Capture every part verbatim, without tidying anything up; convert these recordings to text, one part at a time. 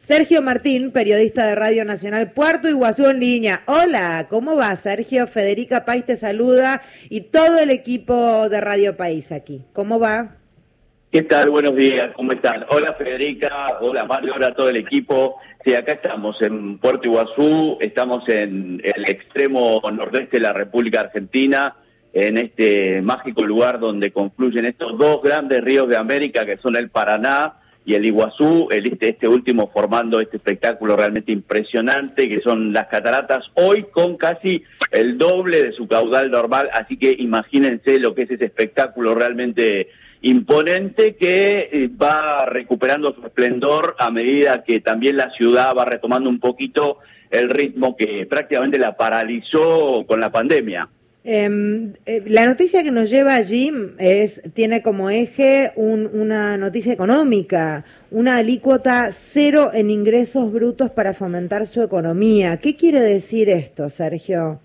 Sergio Martín, periodista de Radio Nacional Puerto Iguazú en línea. Hola, ¿cómo va, Sergio? Federica País te saluda y todo el equipo de Radio País aquí. ¿Cómo va? ¿Qué tal? Buenos días, ¿cómo están? Hola Federica, hola Mario, hola todo el equipo. Sí, acá estamos en Puerto Iguazú, estamos en el extremo nordeste de la República Argentina, en este mágico lugar donde confluyen estos dos grandes ríos de América, que son el Paraná y el Iguazú, el, este, este último formando este espectáculo realmente impresionante, que son las cataratas, hoy con casi el doble de su caudal normal, así que imagínense lo que es ese espectáculo realmente imponente que va recuperando su esplendor a medida que también la ciudad va retomando un poquito el ritmo que prácticamente la paralizó con la pandemia. Eh, eh, la noticia que nos lleva allí es tiene como eje un, una noticia económica, una alícuota cero en ingresos brutos para fomentar su economía. ¿Qué quiere decir esto, Sergio?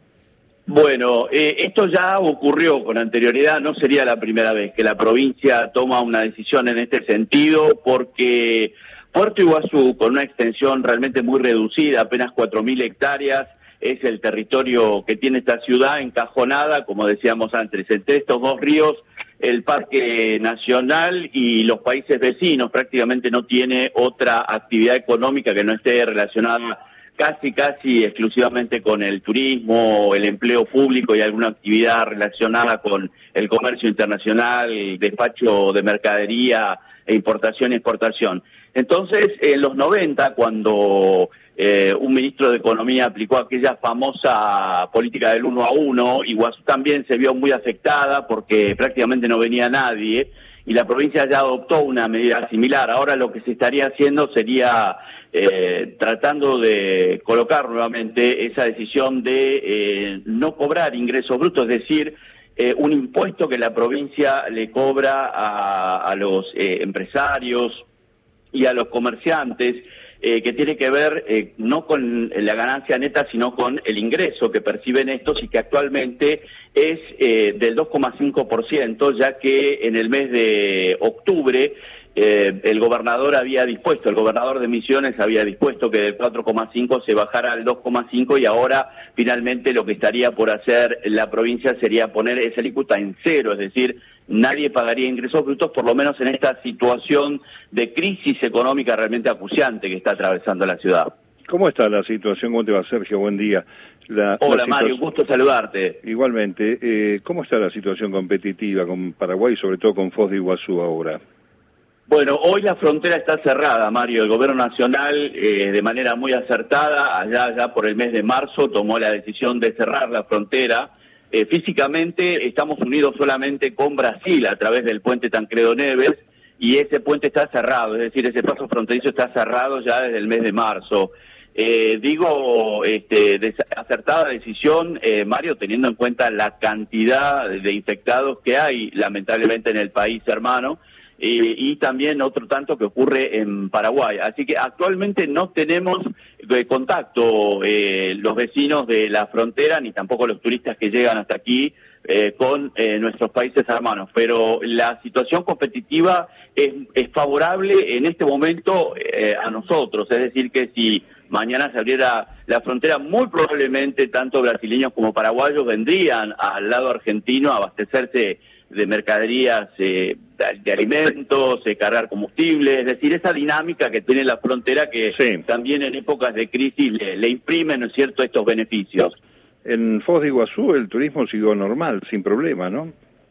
Bueno, eh, esto ya ocurrió con anterioridad, no sería la primera vez que la provincia toma una decisión en este sentido, porque Puerto Iguazú, con una extensión realmente muy reducida, apenas cuatro mil hectáreas, es el territorio que tiene esta ciudad encajonada, como decíamos antes, entre estos dos ríos, el Parque Nacional y los países vecinos, prácticamente no tiene otra actividad económica que no esté relacionada casi, casi exclusivamente con el turismo, el empleo público y alguna actividad relacionada con el comercio internacional, el despacho de mercadería, e importación y exportación. Entonces, en los noventa, cuando eh, un ministro de Economía aplicó aquella famosa política del uno a uno, Iguazú también se vio muy afectada porque prácticamente no venía nadie, y la provincia ya adoptó una medida similar. Ahora lo que se estaría haciendo sería eh, tratando de colocar nuevamente esa decisión de eh, no cobrar ingresos brutos, es decir, eh, un impuesto que la provincia le cobra a, a los eh, empresarios y a los comerciantes, eh, que tiene que ver eh, no con la ganancia neta, sino con el ingreso que perciben estos y que actualmente es eh, del dos coma cinco por ciento, ya que en el mes de octubre eh, el gobernador había dispuesto, el gobernador de Misiones había dispuesto que del cuatro coma cinco se bajara al dos coma cinco y ahora finalmente lo que estaría por hacer la provincia sería poner esa alícuota en cero, es decir, nadie pagaría ingresos brutos, por lo menos en esta situación de crisis económica realmente acuciante que está atravesando la ciudad. ¿Cómo está la situación? ¿Cómo te va, Sergio? Buen día. La, Hola, la Mario, gusto saludarte. Igualmente. Eh, ¿Cómo está la situación competitiva con Paraguay y sobre todo con Foz de Iguazú ahora? Bueno, hoy la frontera está cerrada, Mario. El gobierno nacional, eh, de manera muy acertada, allá ya por el mes de marzo, tomó la decisión de cerrar la frontera. Eh, físicamente estamos unidos solamente con Brasil a través del puente Tancredo Neves, y ese puente está cerrado, es decir, ese paso fronterizo está cerrado ya desde el mes de marzo. Eh, digo, este, de, acertada decisión, eh, Mario, teniendo en cuenta la cantidad de infectados que hay, lamentablemente, en el país hermano, eh, y también otro tanto que ocurre en Paraguay. Así que actualmente no tenemos eh, contacto eh, los vecinos de la frontera, ni tampoco los turistas que llegan hasta aquí, Eh, con eh, nuestros países hermanos, pero la situación competitiva es, es favorable en este momento eh, a nosotros, es decir que si mañana se abriera la frontera, muy probablemente tanto brasileños como paraguayos vendrían al lado argentino a abastecerse de mercaderías, eh, de, de alimentos, eh, cargar combustible, es decir, esa dinámica que tiene la frontera que sí, también en épocas de crisis le, le imprimen, ¿no es cierto?, estos beneficios. En Foz de Iguazú el turismo siguió normal, sin problema, ¿no?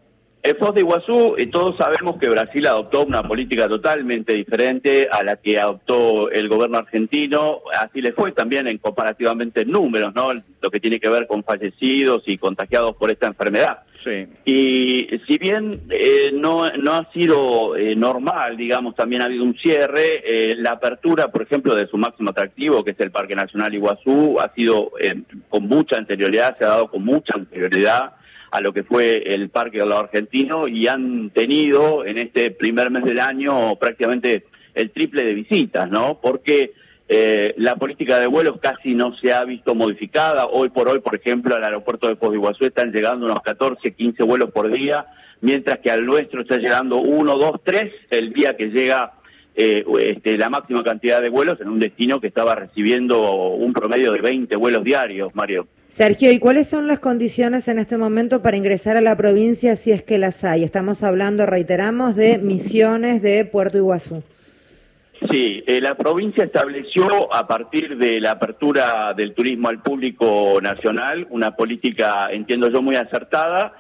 En Foz de Iguazú, eh, todos sabemos que Brasil adoptó una política totalmente diferente a la que adoptó el gobierno argentino, así le fue también en comparativamente en números, ¿no? Lo que tiene que ver con fallecidos y contagiados por esta enfermedad. Sí. Y si bien eh, no, no ha sido eh, normal, digamos, también ha habido un cierre, eh, la apertura, por ejemplo, de su máximo atractivo, que es el Parque Nacional Iguazú, ha sido eh, con mucha anterioridad, se ha dado con mucha anterioridad a lo que fue el Parque del Lado Argentino, y han tenido en este primer mes del año prácticamente el triple de visitas, ¿no? Porque Eh, la política de vuelos casi no se ha visto modificada. Hoy por hoy, por ejemplo, al aeropuerto de Foz de Iguazú están llegando unos catorce, quince vuelos por día, mientras que al nuestro está llegando uno, dos, tres el día que llega eh, este, la máxima cantidad de vuelos en un destino que estaba recibiendo un promedio de veinte vuelos diarios, Mario. Sergio, ¿y cuáles son las condiciones en este momento para ingresar a la provincia si es que las hay? Estamos hablando, reiteramos, de Misiones de Puerto Iguazú. Sí, eh, la provincia estableció a partir de la apertura del turismo al público nacional una política, entiendo yo, muy acertada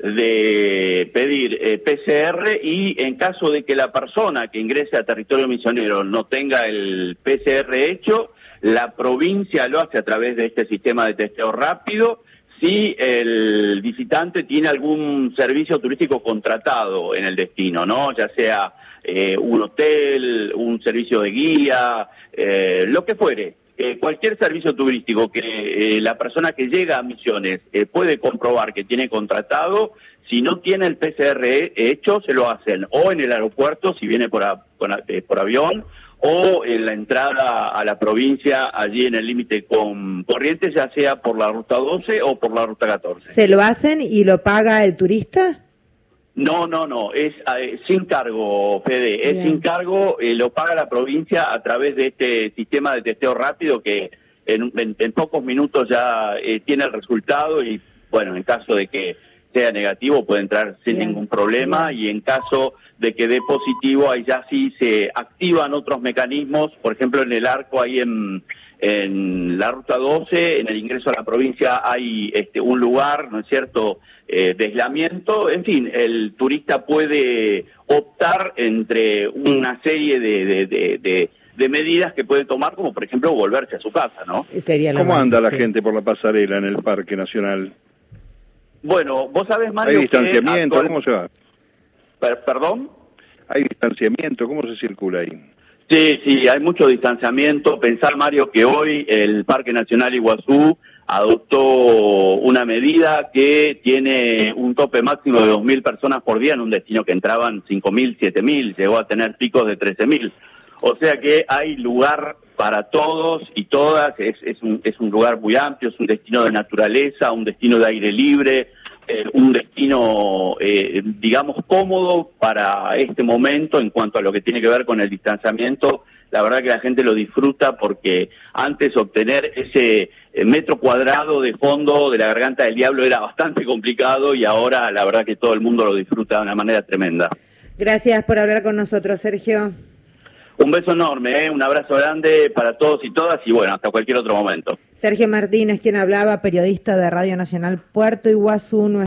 de pedir eh, P C R y en caso de que la persona que ingrese a territorio misionero no tenga el P C R hecho, la provincia lo hace a través de este sistema de testeo rápido si el visitante tiene algún servicio turístico contratado en el destino, ¿no? Ya sea eh, un hotel, un servicio de guía, eh, lo que fuere. Eh, cualquier servicio turístico que eh, la persona que llega a Misiones eh, puede comprobar que tiene contratado, si no tiene el P C R hecho, se lo hacen o en el aeropuerto, si viene por, a, por, a, eh, por avión, o en la entrada a la provincia, allí en el límite con Corrientes, ya sea por la ruta doce o por la ruta catorce. ¿Se lo hacen y lo paga el turista? No, no, no, es eh, sin cargo, Fede, es Bien. sin cargo, eh, lo paga la provincia a través de este sistema de testeo rápido que en, en, en pocos minutos ya eh, tiene el resultado y, bueno, en caso de que sea negativo puede entrar sin Bien. ningún problema. Bien. Y en caso de que dé positivo, ahí ya sí se activan otros mecanismos, por ejemplo en el arco ahí en, en la ruta doce, en el ingreso a la provincia hay este, un lugar, ¿no es cierto?, eh, de aislamiento. En fin, el turista puede optar entre una serie de, de, de, de, de medidas que puede tomar, como por ejemplo volverse a su casa, ¿no? Sería ¿Cómo más, anda la sí. gente por la pasarela en el Parque Nacional? Bueno, vos sabés, Mario, ¿Hay distanciamiento? actual... ¿Cómo se va? Per ¿Perdón? ¿Hay distanciamiento? ¿Cómo se circula ahí? Sí, sí, hay mucho distanciamiento. Pensar, Mario, que hoy el Parque Nacional Iguazú adoptó una medida que tiene un tope máximo de dos mil personas por día en un destino que entraban cinco mil, siete mil, llegó a tener picos de trece mil. O sea que hay lugar para todos y todas, es, es, un, es un lugar muy amplio, es un destino de naturaleza, un destino de aire libre, eh, un destino, eh, digamos, cómodo para este momento en cuanto a lo que tiene que ver con el distanciamiento. La verdad que la gente lo disfruta porque antes obtener ese eh, metro cuadrado de fondo de la Garganta del Diablo era bastante complicado y ahora la verdad que todo el mundo lo disfruta de una manera tremenda. Gracias por hablar con nosotros, Sergio. Un beso enorme, ¿eh? Un abrazo grande para todos y todas y bueno, hasta cualquier otro momento. Sergio Martínez, quien hablaba, periodista de Radio Nacional Puerto Iguazú.